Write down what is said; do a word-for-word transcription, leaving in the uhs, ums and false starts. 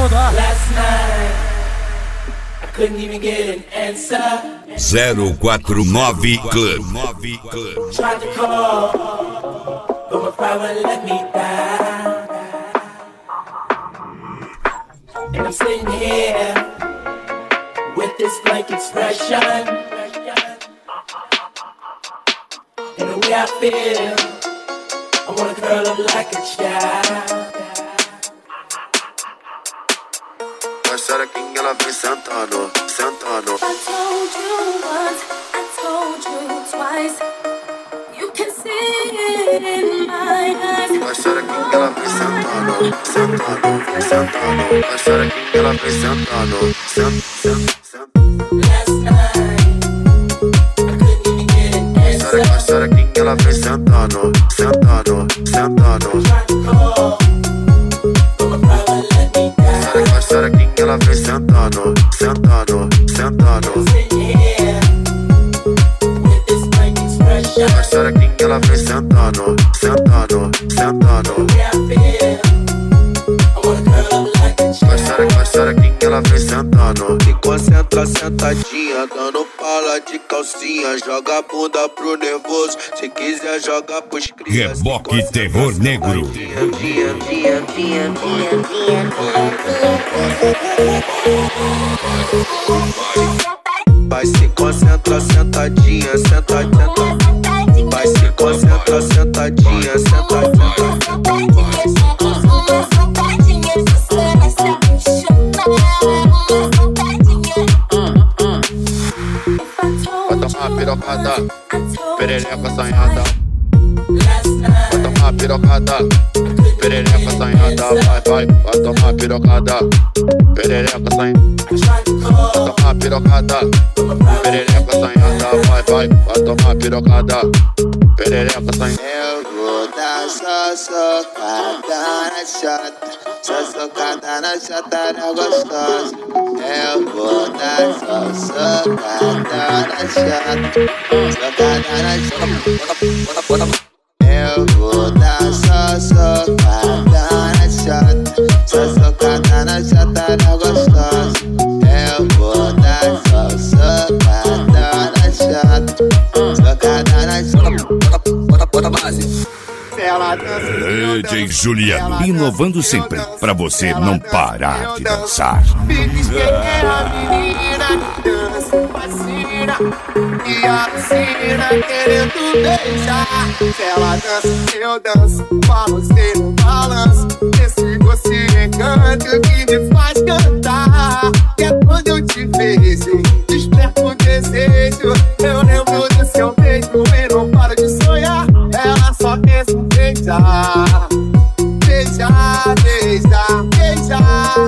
todo, ó. zero quatro nove Club. Tried to call, but my private let me down. And I'm sitting here with this blank expression. And the way I feel, I wanna curl up like a child. Será que ela vem sentando, sentando? I told you once, I told you twice. You can see it in my eyes. Mas será que ela vem sentando, sentando, sentando? Mas será que ela vem sentando, sentando, sentando? Last night, I couldn't even get an answer. Mas será que ela vem sentando, sentando, sentando? Tried to call, but my private let me down. Mas será que ela vem sentando, sentando, sentando? Sitting here with this blank expression. Mas será que ela vem sentando, sentando, sentando? The way I feel, I wanna curl up like a Mas será, child. mas será que ela vem sentando? Se concentra sentadinha, dando pala de calcinha. Joga a bunda pro nervoso, se quiser joga pros crias. Reboque Terror Negro. Vai se concentra sentadinha, sentadinha. Vai se concentra sentadinha, sentadinha. Vai tomar pirocada, perereca assanhada. Vai tomar pirocada, perereca assanhada. Vai, vai, vai tomar pirocada, perereca assanhada. Vai tomar pirocada, perereca assanhada. Vai, vai, vai tomar pirocada, perereca assanhada. Eu vou dar só socada na chata, só socada na chata na gostosa. Eu vou dar só socada na chata, socada na chata. Eu vou dar só socada na chata, só socada na chata na gostosa. Eu vou dar só socada na chata, socada na chata. Bota, bota base. D J Juliano, inovando sempre, pra você não parar de dançar. E a piscina querendo beijar. Se ela dança, eu danço, balanceio no balanço. Esse doce encanto que me faz cantar. E é quando eu te vejo, desperto o desejo. Eu lembro do seu beijo e não paro de sonhar. Ela só pensa em beijar, beijar, beijar, beijar.